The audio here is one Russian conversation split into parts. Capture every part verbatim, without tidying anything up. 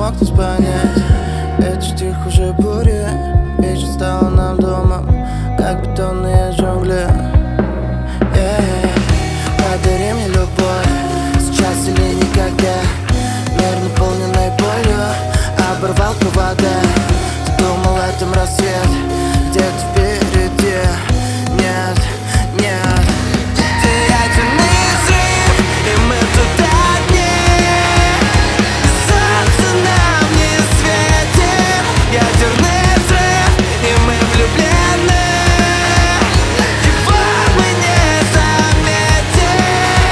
мог нас понять. Это стих уже буря, вечер стала нам домом, как бетонные джунгли. Yeah. Подари мне любовь, сейчас или никогда. Мир наполненный болью, оборвал провода. Ты думал, этом рассвет где-то впереди. Нет, нет. Ты ядерный взрыв, и мы тут одни. Солнце нам не светит. Ядерный взрыв, и мы влюблены. Его мы не заметим.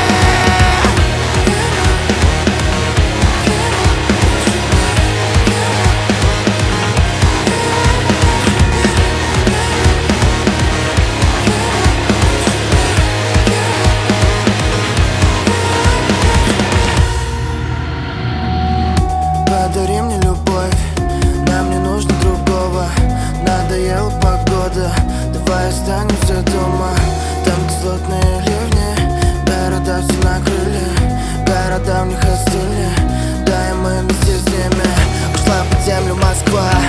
Подари мне любовь, нам не нужно другого. Надоела погода, давай останемся дома. Там кислотные ливни, города все накрыли. Города в них остыли, да и мы вместе с ними. Ушла под землю Москва.